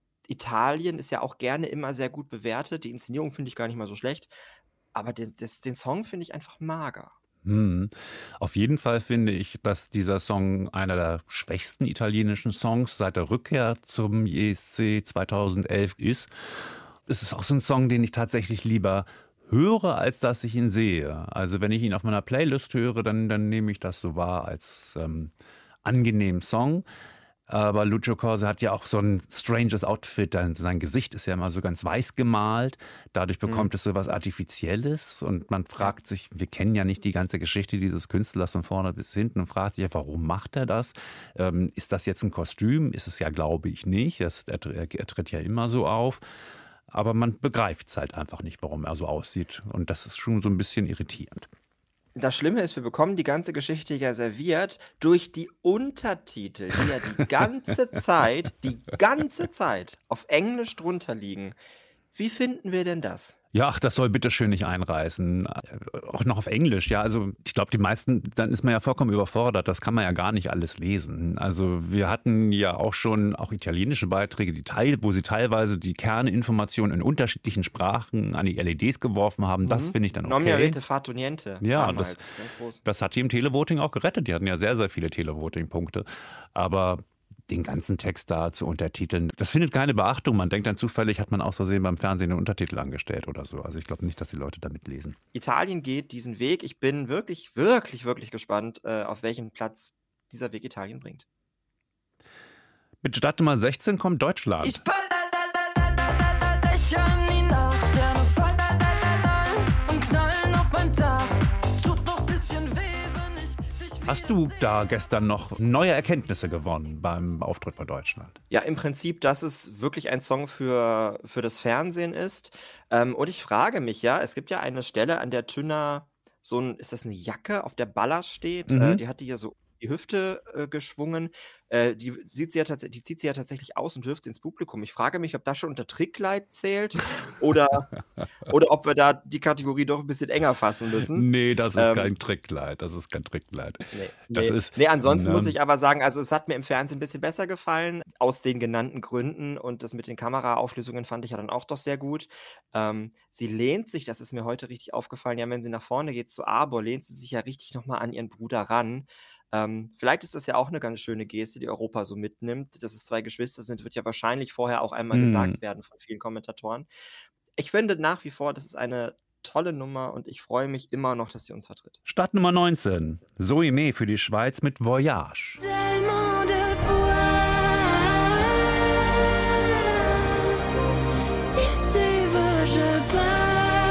Italien ist ja auch gerne immer sehr gut bewertet. Die Inszenierung finde ich gar nicht mal so schlecht, aber den, das, den Song finde ich einfach mager. Hm. Auf jeden Fall finde ich, dass dieser Song einer der schwächsten italienischen Songs seit der Rückkehr zum E S C zweitausendelf ist. Es ist auch so ein Song, den ich tatsächlich lieber höre, als dass ich ihn sehe. Also wenn ich ihn auf meiner Playlist höre, dann, dann nehme ich das so wahr als ähm, angenehmen Song. Aber Lucio Corsi hat ja auch so ein stranges Outfit. Sein Gesicht ist ja immer so ganz weiß gemalt. Dadurch bekommt mhm. es so was Artifizielles. Und man fragt sich, wir kennen ja nicht die ganze Geschichte dieses Künstlers von vorne bis hinten und fragt sich ja, warum macht er das? Ähm, ist das jetzt ein Kostüm? Ist es ja, glaube ich, nicht. Er, er, er tritt ja immer so auf. Aber man begreift es halt einfach nicht, warum er so aussieht. Und das ist schon so ein bisschen irritierend. Das Schlimme ist, wir bekommen die ganze Geschichte ja serviert durch die Untertitel, die ja die ganze Zeit, die ganze Zeit auf Englisch drunter liegen. Wie finden wir denn das? Ja, ach, das soll bitte schön nicht einreißen. Auch noch auf Englisch, ja. Also ich glaube, die meisten, dann ist man ja vollkommen überfordert. Das kann man ja gar nicht alles lesen. Also wir hatten ja auch schon auch italienische Beiträge, die teil, wo sie teilweise die Kerninformationen in unterschiedlichen Sprachen an die L E Ds geworfen haben. Das mhm. finde ich dann okay. Non mi avete fatto niente. Ja, das, das hat die im Televoting auch gerettet. Die hatten ja sehr, sehr viele Televoting-Punkte. Aber den ganzen Text da zu untertiteln, das findet keine Beachtung. Man denkt dann zufällig, hat man aus Versehen beim Fernsehen einen Untertitel angestellt oder so. Also ich glaube nicht, dass die Leute damit lesen. Italien geht diesen Weg. Ich bin wirklich, wirklich, wirklich gespannt, äh, auf welchen Platz dieser Weg Italien bringt. Mit Startnummer sechzehn kommt Deutschland. Ich Hast du da gestern noch neue Erkenntnisse gewonnen beim Auftritt von Deutschland? Ja, im Prinzip, dass es wirklich ein Song für, für das Fernsehen ist. Ähm, und ich frage mich ja, es gibt ja eine Stelle, an der Tünner so ein, ist das eine Jacke, auf der Ballast steht? Mhm. Äh, die hat die ja so die Hüfte äh, geschwungen. Äh, die, sieht sie ja tats- die zieht sie ja tatsächlich aus und wirft sie ins Publikum. Ich frage mich, ob das schon unter Tricklight zählt oder, oder ob wir da die Kategorie doch ein bisschen enger fassen müssen. Nee, das ist Ähm, kein Tricklight. Das ist kein Tricklight. Nee, Das nee. ist, nee, ansonsten ne, muss ich aber sagen, also es hat mir im Fernsehen ein bisschen besser gefallen, aus den genannten Gründen. Und das mit den Kameraauflösungen fand ich ja dann auch doch sehr gut. Ähm, sie lehnt sich, das ist mir heute richtig aufgefallen, ja, wenn sie nach vorne geht zu Arbor, lehnt sie sich ja richtig nochmal an ihren Bruder ran. Ähm, vielleicht ist das ja auch eine ganz schöne Geste, die Europa so mitnimmt. Dass es zwei Geschwister sind, wird ja wahrscheinlich vorher auch einmal Mhm. gesagt werden von vielen Kommentatoren. Ich finde nach wie vor, das ist eine tolle Nummer und ich freue mich immer noch, dass sie uns vertritt. Start Nummer neunzehn. Zoe May für die Schweiz mit Voyage. Tellement de poids. Si tu veux, je pars.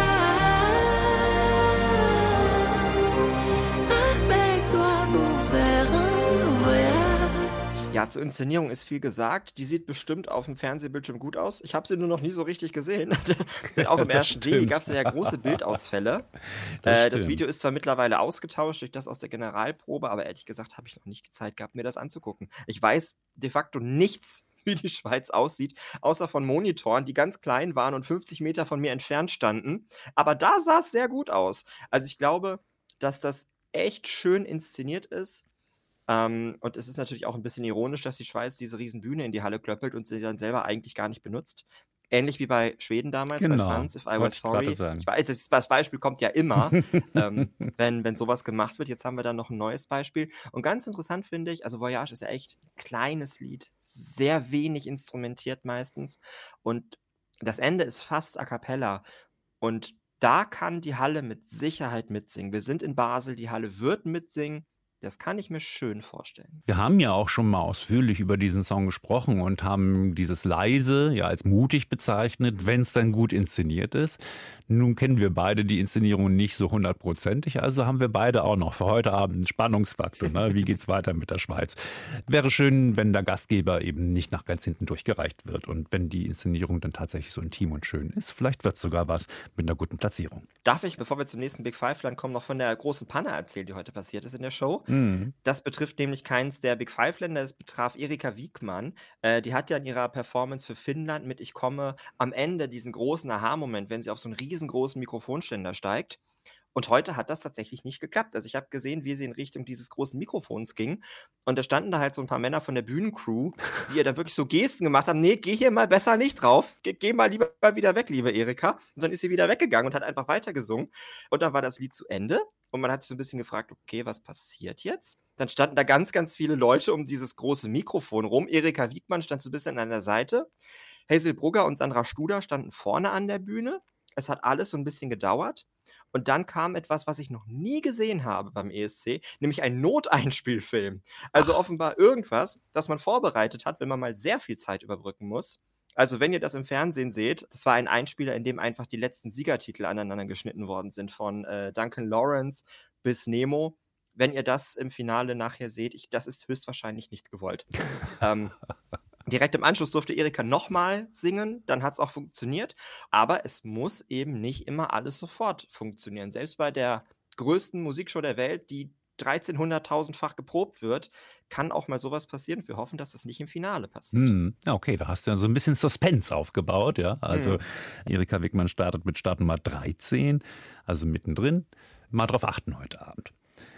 Avec toi pour faire un voyage. Ja, zur Inszenierung ist viel gesagt. Die sieht bestimmt auf dem Fernsehbildschirm gut aus. Ich habe sie nur noch nie so richtig gesehen. Denn auch im Das ersten Semi stimmt. gab es ja große Bildausfälle. Das äh, das stimmt. Video ist zwar mittlerweile ausgetauscht durch das aus der Generalprobe, aber ehrlich gesagt habe ich noch nicht die Zeit gehabt, mir das anzugucken. Ich weiß de facto nichts, wie die Schweiz aussieht, außer von Monitoren, die ganz klein waren und fünfzig Meter von mir entfernt standen. Aber da sah es sehr gut aus. Also ich glaube, dass das echt schön inszeniert ist. Ähm, und es ist natürlich auch ein bisschen ironisch, dass die Schweiz diese riesen Bühne in die Halle klöppelt und sie dann selber eigentlich gar nicht benutzt. Ähnlich wie bei Schweden damals, Genau, bei Franz, If I wollte Was ich gerade Sorry. sagen. Ich weiß, das, das Beispiel kommt ja immer, ähm, wenn, wenn sowas gemacht wird. Jetzt haben wir dann noch ein neues Beispiel. Und ganz interessant finde ich, also Voyage ist ja echt ein kleines Lied, sehr wenig instrumentiert meistens. Und das Ende ist fast a cappella. Und da kann die Halle mit Sicherheit mitsingen. Wir sind in Basel, die Halle wird mitsingen. Das kann ich mir schön vorstellen. Wir haben ja auch schon mal ausführlich über diesen Song gesprochen und haben dieses Leise ja als mutig bezeichnet, wenn es dann gut inszeniert ist. Nun kennen wir beide die Inszenierung nicht so hundertprozentig, also haben wir beide auch noch für heute Abend einen Spannungsfaktor. Ne? Wie geht's weiter mit der Schweiz? Wäre schön, wenn der Gastgeber eben nicht nach ganz hinten durchgereicht wird und wenn die Inszenierung dann tatsächlich so intim und schön ist. Vielleicht wird es sogar was mit einer guten Platzierung. Darf ich, bevor wir zum nächsten Big Five-Land kommen, noch von der großen Panne erzählen, die heute passiert ist in der Show? Mhm. Das betrifft nämlich keins der Big Five-Länder, das betraf Erika Wiegmann. Äh, die hat ja in ihrer Performance für Finnland mit Ich komme am Ende diesen großen Aha-Moment, wenn sie auf so einen riesengroßen Mikrofonständer steigt. Und heute hat das tatsächlich nicht geklappt. Also ich habe gesehen, wie sie in Richtung dieses großen Mikrofons ging. Und da standen da halt so ein paar Männer von der Bühnencrew, die ihr dann wirklich so Gesten gemacht haben. Nee, geh hier mal besser nicht drauf. Geh, geh mal lieber wieder weg, liebe Erika. Und dann ist sie wieder weggegangen und hat einfach weitergesungen. Und dann war das Lied zu Ende. Und man hat sich so ein bisschen gefragt, okay, was passiert jetzt? Dann standen da ganz, ganz viele Leute um dieses große Mikrofon rum. Erika Wiegmann stand so ein bisschen an der Seite. Hazel Brugger und Sandra Studer standen vorne an der Bühne. Es hat alles so ein bisschen gedauert. Und dann kam etwas, was ich noch nie gesehen habe beim E S C, nämlich ein Noteinspielfilm. Also Ach. offenbar irgendwas, das man vorbereitet hat, wenn man mal sehr viel Zeit überbrücken muss. Also wenn ihr das im Fernsehen seht, das war ein Einspieler, in dem einfach die letzten Siegertitel aneinander geschnitten worden sind, von äh, Duncan Lawrence bis Nemo. Wenn ihr das im Finale nachher seht, ich, das ist höchstwahrscheinlich nicht gewollt. ähm, Direkt im Anschluss durfte Erika nochmal singen, dann hat es auch funktioniert. Aber es muss eben nicht immer alles sofort funktionieren. Selbst bei der größten Musikshow der Welt, die dreizehnhunderttausendfach geprobt wird, kann auch mal sowas passieren. Wir hoffen, dass das nicht im Finale passiert. Hm, okay, da hast du ja so ein bisschen Suspense aufgebaut. Ja? Also Hm. Erika Wiegmann startet mit Startnummer dreizehn, also mittendrin. Mal drauf achten heute Abend.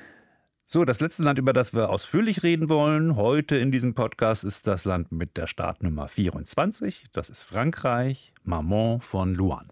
So, das letzte Land, über das wir ausführlich reden wollen, heute in diesem Podcast, ist das Land mit der Startnummer vierundzwanzig. Das ist Frankreich, Maman von Louane.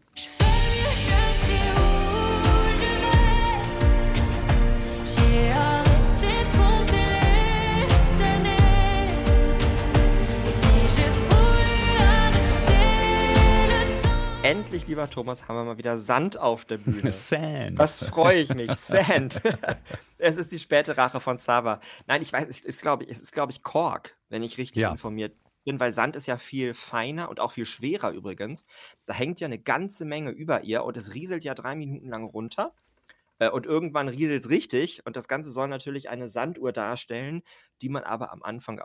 Endlich, lieber Thomas, haben wir mal wieder Sand auf der Bühne. Sand. Was freue ich mich. Sand. Es ist die späte Rache von Sava. Nein, ich weiß, es ist, glaube ich, es ist, glaube ich, Kork, wenn ich richtig Ja. informiert bin, weil Sand ist ja viel feiner und auch viel schwerer übrigens. Da hängt ja eine ganze Menge über ihr und es rieselt ja drei Minuten lang runter. Äh, Und irgendwann rieselt es richtig und das Ganze soll natürlich eine Sanduhr darstellen, die man aber am Anfang auch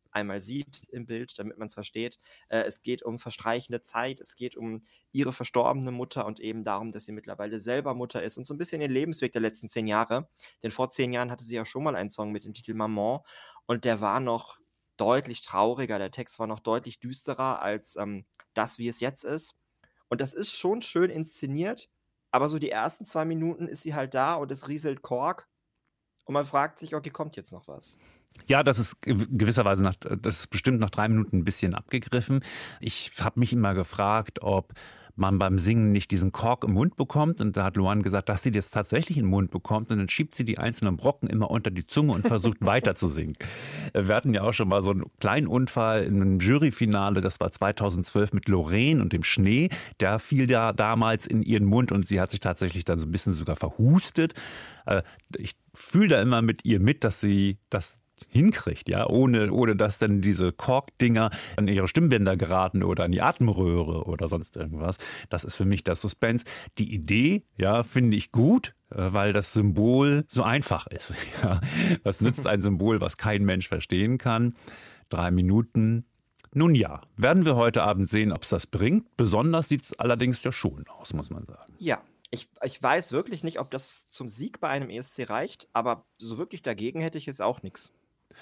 einmal sieht im Bild, damit man es versteht. Äh, es geht um verstreichende Zeit, es geht um ihre verstorbene Mutter und eben darum, dass sie mittlerweile selber Mutter ist und so ein bisschen den Lebensweg der letzten zehn Jahre. Denn vor zehn Jahren hatte sie ja schon mal einen Song mit dem Titel Maman und der war noch deutlich trauriger, der Text war noch deutlich düsterer als ähm, das, wie es jetzt ist. Und das ist schon schön inszeniert, aber so die ersten zwei Minuten ist sie halt da und es rieselt Kork und man fragt sich, okay, kommt jetzt noch was? Ja, das ist gewisserweise nach, das ist bestimmt nach drei Minuten ein bisschen abgegriffen. Ich habe mich immer gefragt, ob man beim Singen nicht diesen Kork im Mund bekommt. Und da hat Luan gesagt, dass sie das tatsächlich in den Mund bekommt. Und dann schiebt sie die einzelnen Brocken immer unter die Zunge und versucht weiter zu singen. Wir hatten ja auch schon mal so einen kleinen Unfall in einem Juryfinale. Das war zweitausendzwölf mit Lorraine und dem Schnee. Der fiel da damals in ihren Mund und sie hat sich tatsächlich dann so ein bisschen sogar verhustet. Ich fühle da immer mit ihr mit, dass sie das hinkriegt, ja, ohne, ohne dass dann diese Korkdinger an ihre Stimmbänder geraten oder an die Atemröhre oder sonst irgendwas. Das ist für mich das Suspense. Die Idee, ja, finde ich gut, weil das Symbol so einfach ist. Ja. Was nützt ein Symbol, was kein Mensch verstehen kann? Drei Minuten. Nun ja, werden wir heute Abend sehen, ob es das bringt. Besonders sieht es allerdings ja schon aus, muss man sagen. Ja. Ich, ich weiß wirklich nicht, ob das zum Sieg bei einem E S C reicht, aber so wirklich dagegen hätte ich jetzt auch nichts.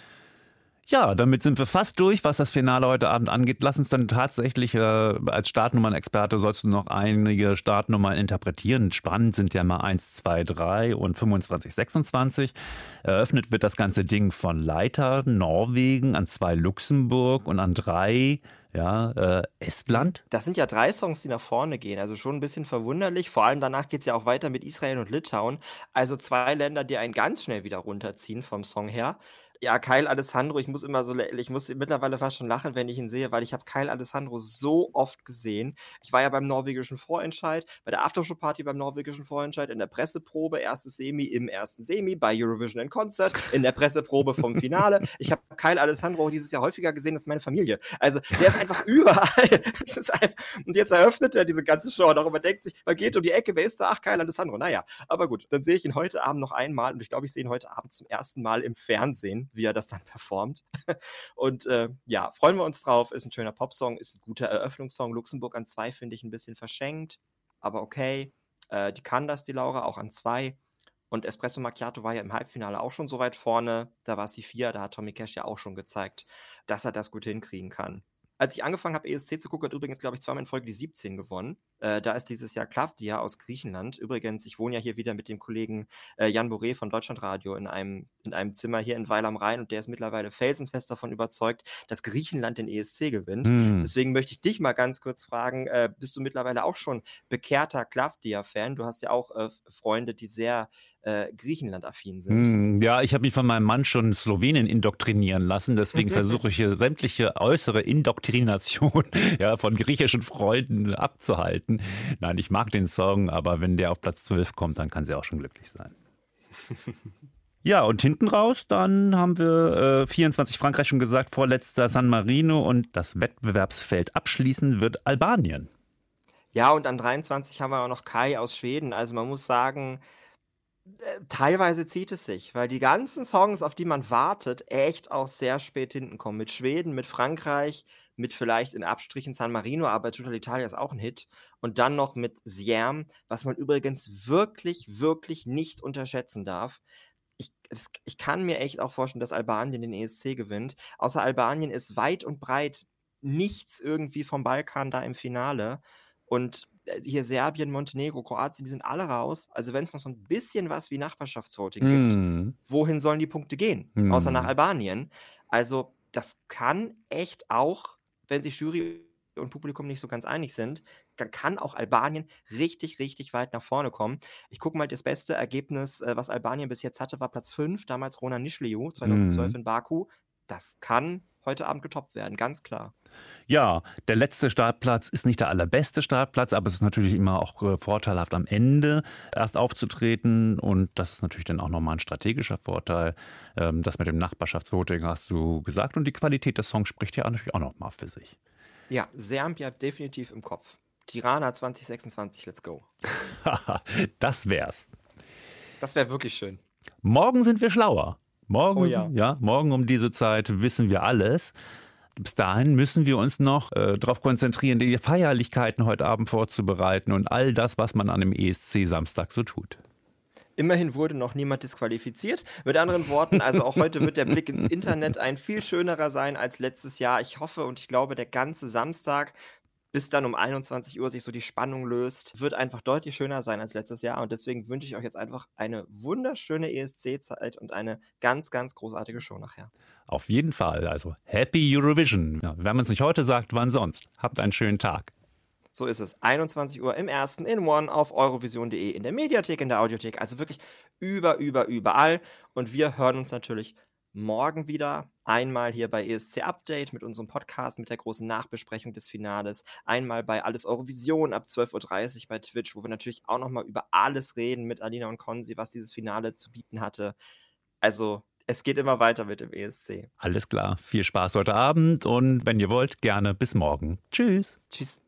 Ja, damit sind wir fast durch, was das Finale heute Abend angeht. Lass uns dann tatsächlich äh, als Startnummern-Experte sollst du noch einige Startnummern interpretieren. Spannend sind ja mal eins, zwei, drei und fünfundzwanzig, sechsundzwanzig. Eröffnet wird das ganze Ding von Leiter, Norwegen, an zwei Luxemburg und an drei ja, äh, Estland. Das sind ja drei Songs, die nach vorne gehen, also schon ein bisschen verwunderlich. Vor allem danach geht es ja auch weiter mit Israel und Litauen. Also zwei Länder, die einen ganz schnell wieder runterziehen vom Song her. Ja, Kyle Alessandro, ich muss immer so, ich muss mittlerweile fast schon lachen, wenn ich ihn sehe, weil ich habe Kyle Alessandro so oft gesehen. Ich war ja beim norwegischen Vorentscheid, bei der Aftershow-Party beim norwegischen Vorentscheid, in der Presseprobe, erstes Semi, im ersten Semi, bei Eurovision in Concert, in der Presseprobe vom Finale. Ich habe Kyle Alessandro dieses Jahr häufiger gesehen als meine Familie. Also der ist einfach überall. Das ist einfach, und jetzt eröffnet er diese ganze Show und auch man denkt sich, man geht um die Ecke, wer ist da? Ach, Kyle Alessandro. Naja, aber gut, dann sehe ich ihn heute Abend noch einmal und ich glaube, ich sehe ihn heute Abend zum ersten Mal im Fernsehen, wie er das dann performt. Und äh, ja, freuen wir uns drauf. Ist ein schöner Popsong, ist ein guter Eröffnungssong. Luxemburg an zwei finde ich ein bisschen verschenkt, aber okay. Äh, die kann das, die Laura, auch an zwei. Und Espresso Macchiato war ja im Halbfinale auch schon so weit vorne. Da war es die vier, da hat Tommy Cash ja auch schon gezeigt, dass er das gut hinkriegen kann. Als ich angefangen habe, E S C zu gucken, hat übrigens, glaube ich, zweimal in Folge die siebzehn gewonnen. Äh, da ist dieses Jahr Klavdia aus Griechenland. Übrigens, ich wohne ja hier wieder mit dem Kollegen äh, Jan Boré von Deutschlandradio in einem, in einem Zimmer hier in Weil am Rhein und der ist mittlerweile felsenfest davon überzeugt, dass Griechenland den E S C gewinnt. Mm. Deswegen möchte ich dich mal ganz kurz fragen, äh, bist du mittlerweile auch schon bekehrter Klavdia-Fan? Du hast ja auch äh, Freunde, die sehr äh, Griechenland-affin sind. Mm, ja, ich habe mich von meinem Mann schon Slowenien indoktrinieren lassen, deswegen versuche ich hier sämtliche äußere Indoktrination ja, von griechischen Freunden abzuhalten. Nein, ich mag den Song, aber wenn der auf Platz zwölf kommt, dann kann sie auch schon glücklich sein. Ja, und hinten raus, dann haben wir äh, vierundzwanzig Frankreich schon gesagt, vorletzter San Marino und das Wettbewerbsfeld abschließen wird Albanien. Ja, und an dreiundzwanzig haben wir auch noch Kai aus Schweden. Also man muss sagen, äh, teilweise zieht es sich, weil die ganzen Songs, auf die man wartet, echt auch sehr spät hinten kommen. Mit Schweden, mit Frankreich, mit vielleicht in Abstrichen San Marino, aber Total Italia ist auch ein Hit. Und dann noch mit Sierm, was man übrigens wirklich, wirklich nicht unterschätzen darf. Ich, das, ich kann mir echt auch vorstellen, dass Albanien den E S C gewinnt. Außer Albanien ist weit und breit nichts irgendwie vom Balkan da im Finale. Und hier Serbien, Montenegro, Kroatien, die sind alle raus. Also wenn es noch so ein bisschen was wie Nachbarschaftsvoting mm. gibt, wohin sollen die Punkte gehen? Mm. Außer nach Albanien. Also das kann echt auch, wenn sich Jury und Publikum nicht so ganz einig sind, dann kann auch Albanien richtig, richtig weit nach vorne kommen. Ich gucke mal, das beste Ergebnis, was Albanien bis jetzt hatte, war Platz fünf, damals Rona Nishliu, zweitausendzwölf mm. in Baku. Das kann heute Abend getoppt werden, ganz klar. Ja, der letzte Startplatz ist nicht der allerbeste Startplatz, aber es ist natürlich immer auch äh, vorteilhaft, am Ende erst aufzutreten. Und das ist natürlich dann auch nochmal ein strategischer Vorteil. Ähm, das mit dem Nachbarschaftsvoting hast du gesagt. Und die Qualität des Songs spricht ja natürlich auch nochmal für sich. Ja, Serm bleibt definitiv im Kopf. Tirana zwanzig sechsundzwanzig, let's go. Das wär's. Das wäre wirklich schön. Morgen sind wir schlauer. Morgen, Oh ja. ja, morgen um diese Zeit wissen wir alles. Bis dahin müssen wir uns noch äh, darauf konzentrieren, die Feierlichkeiten heute Abend vorzubereiten und all das, was man an dem E S C Samstag so tut. Immerhin wurde noch niemand disqualifiziert. Mit anderen Worten, also auch heute wird der Blick ins Internet ein viel schönerer sein als letztes Jahr. Ich hoffe und ich glaube, der ganze Samstag, bis dann um einundzwanzig Uhr sich so die Spannung löst, wird einfach deutlich schöner sein als letztes Jahr. Und deswegen wünsche ich euch jetzt einfach eine wunderschöne E S C-Zeit und eine ganz, ganz großartige Show nachher. Auf jeden Fall, also Happy Eurovision. Ja, wenn man es nicht heute sagt, wann sonst? Habt einen schönen Tag. So ist es. einundzwanzig Uhr im ersten in One auf eurovision punkt de, in der Mediathek, in der Audiothek, also wirklich über, über, überall. Und wir hören uns natürlich morgen wieder. Einmal hier bei E S C Update mit unserem Podcast, mit der großen Nachbesprechung des Finales. Einmal bei Alles Eurovision ab zwölf Uhr dreißig bei Twitch, wo wir natürlich auch nochmal über alles reden mit Alina und Konzi, was dieses Finale zu bieten hatte. Also es geht immer weiter mit dem E S C. Alles klar, viel Spaß heute Abend und wenn ihr wollt, gerne bis morgen. Tschüss. Tschüss.